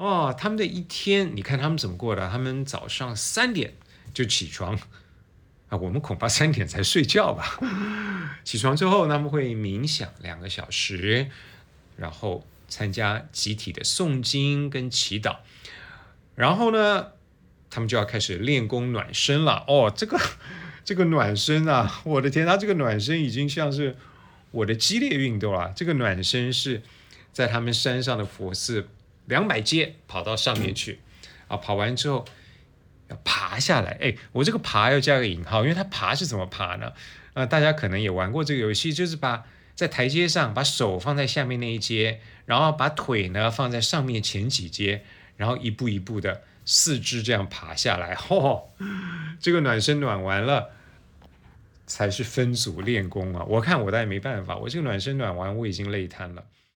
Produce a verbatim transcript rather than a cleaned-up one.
哦，他们的一天，你看他们怎么过的？他们早上三点就起床啊，我们恐怕三点才睡觉吧。起床之后，他们会冥想两个小时，然后参加集体的诵经跟祈祷，然后呢，他们就要开始练功暖身了。哦，这个这个暖身啊，我的天，他这个暖身已经像是我的激烈运动了。这个暖身是在他们山上的佛寺两百阶跑到上面去啊，跑完之后要爬下来。哎，我这个爬要加个引号，因为他爬是怎么爬呢？呃，大家可能也玩过这个游戏，就是把在台阶上把手放在下面那一阶，然后把腿呢放在上面前几阶，然后一步一步的四肢这样爬下来。哦，这个暖身暖完了才是分组练功啊！我看我当然没办法，我这个暖身暖完我已经累瘫了。